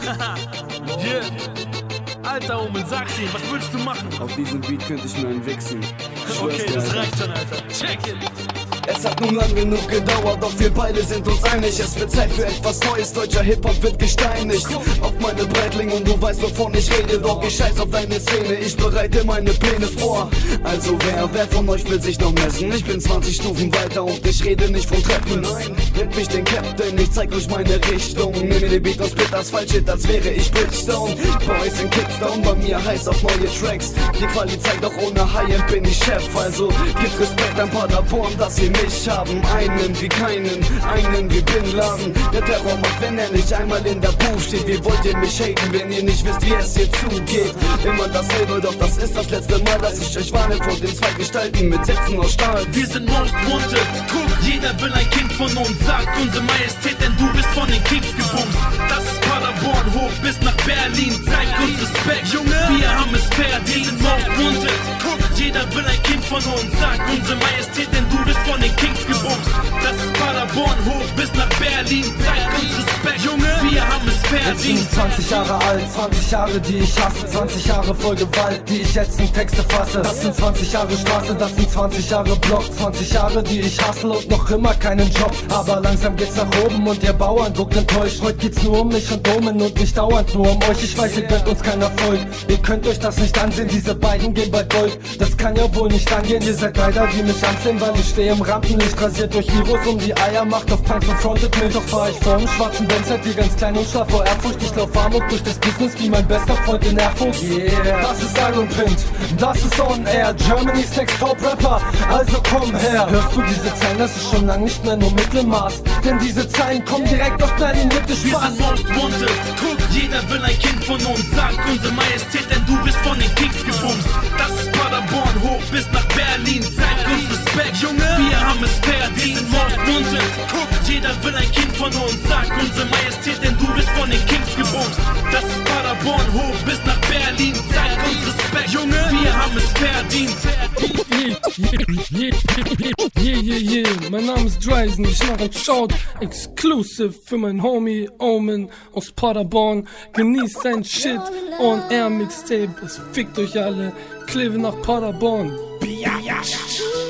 Yeah. Alter Omen, sag's ihm, was willst du machen? Auf diesem Beat könnte ich mir einen wichsen. Okay, das reicht schon, Alter. Check it. Es hat nun lang genug gedauert, doch wir beide sind uns einig. Es wird Zeit für etwas Neues, deutscher Hip-Hop wird gesteinigt. Auf meine Breitling und du weißt, wovon ich rede. Doch ich scheiß auf deine Szene, ich bereite meine Pläne vor. Also wer von euch will sich noch messen? Ich bin 20 Stufen weiter und ich rede nicht von Treppen. Nein, nennt mich den Captain, ich zeig euch meine Richtung. Nimm mir den Beat und split das Fallshit, als wäre ich Bridgestone. Boys in Kickdown, bei mir heiß auf neue Tracks. Die Quali zeigt doch ohne High-End bin ich Chef. Also gibt Respekt an Paderborn, dass ihr mich haben. Einen wie keinen, einen wie Bin Laden. Der Terror macht, wenn er nicht einmal in der Buch steht. Wie wollt ihr mich haten, wenn ihr nicht wisst, wie es hier zugeht? Immer dasselbe, doch das ist das letzte Mal, dass ich euch warne vor den zwei Gestalten mit Sätzen aus Stahl. Wir sind most wanted, guck, jeder will ein Kind von uns. Sag unsere Majestät, denn du bist von den Kings gebumst. Das ist Paderborn, hoch bis nach Berlin. Zeig uns Respekt, Junge, wir haben es verdient. Wir sind most wanted, guck, jeder will ein Kind von uns. Sag unsere Majestät, denn du bist von den Kings gebumst. Das ist Paderborn, hoch bis nach Berlin. Zeig uns Respekt, Junge, wir haben es verdient. Jetzt bin ich 20 Jahre alt, 20 Jahre, die ich hasse, 20 Jahre voll Gewalt, die ich jetzt in Texte fasse. Das sind 20 Jahre Straße, das sind 20 Jahre Block, 20 Jahre, die ich hustle und noch immer keinen Job. Aber langsam geht's nach oben und ihr Bauern guckt enttäuscht. Heute geht's nur um mich und Omen und nicht dauernd nur um euch. Ich weiß, ihr gönnt uns keinen Erfolg, ihr könnt euch das nicht ansehen, diese beiden gehen bald Gold. Das kann ja wohl nicht angehen, ihr seid leider, die mich ansehen, weil ich stehe im Rampenlicht, rasiert durch Heroes um die Eier, macht auf Punks und frontet mich. Doch fahr ich vorm schwarzen Benz, seid ihr ganz klein und schlaf vor Ehrfurcht. Ich lauf arm durch das Business wie mein bester Freund in Erfurt. Yeah, das ist Iron Print, das ist On Air, Germany's Next Top Rapper, also komm her. Hörst du diese Zeilen, das ist schon lang nicht mehr nur Mittelmaß, denn diese Zeilen kommen direkt aus Berlin mit dem Spaß. Wir sind most wanted, guck, jeder will ein Kind von uns. Sag unsere Majestät, denn du bist von den Kings gebumst. Das ist Paderborn, hoch bis nach Berlin. Zeig uns Respekt, Junge, wir haben es verdient. Wir sind most wanted, guck, jeder will ein Kind von uns. Sag unsere Majestät, denn du bist von den Kings gebumst. Das ist Paderborn, hoch bis nach Berlin. Zeig uns Respekt, Junge, wir haben es verdient. Yeah, mein Name ist Dryzen, ich mache einen Shout exclusive für mein Homie Omen aus Paderborn. Genießt sein Shit, On Air Mixtape, es fickt euch alle, Kleve nach Paderborn. Biatch.